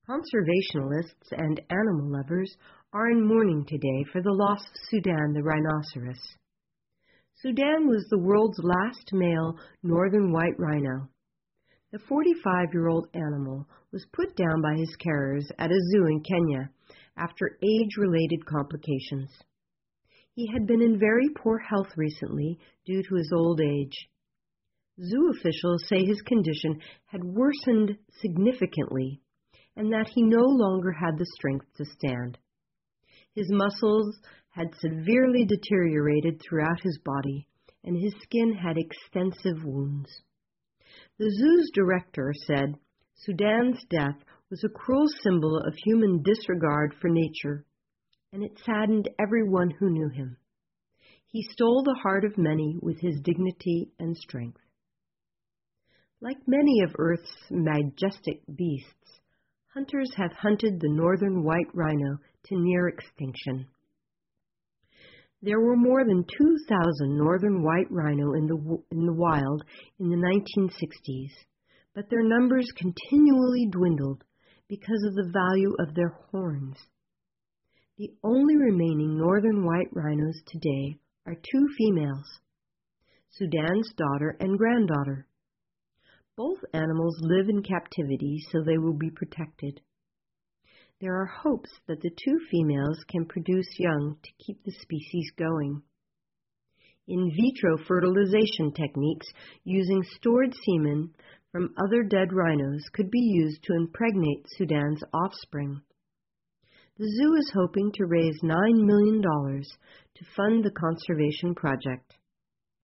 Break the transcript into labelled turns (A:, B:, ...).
A: Conservationists and animal lovers are in mourning today for the loss of Sudan the rhinoceros. Sudan was the world's last male northern white rhino. The 45-year-old animal was put down by his carers at a zoo in Kenya after age-related complications. He had been in very poor health recently due to his old age. Zoo officials say his condition had worsened significantly and that he no longer had the strength to stand. His muscles had severely deteriorated throughout his body, and his skin had extensive wounds. The zoo's director said Sudan's death was a cruel symbol of human disregard for nature, and it saddened everyone who knew him. He stole the heart of many with his dignity and strength. Like many of Earth's majestic beasts, hunters have hunted the northern white rhino to near extinction. There were more than 2,000 northern white rhino in the wild in the 1960s, but their numbers continually dwindled because of the value of their horns. The only remaining northern white rhinos today are two females, Sudan's daughter and granddaughter. Both animals live in captivity, so they will be protected. There are hopes that the two females can produce young to keep the species going. In vitro fertilization techniques using stored semen from other dead rhinos could be used to impregnate Sudan's offspring. The zoo is hoping to raise $9 million to fund the conservation project.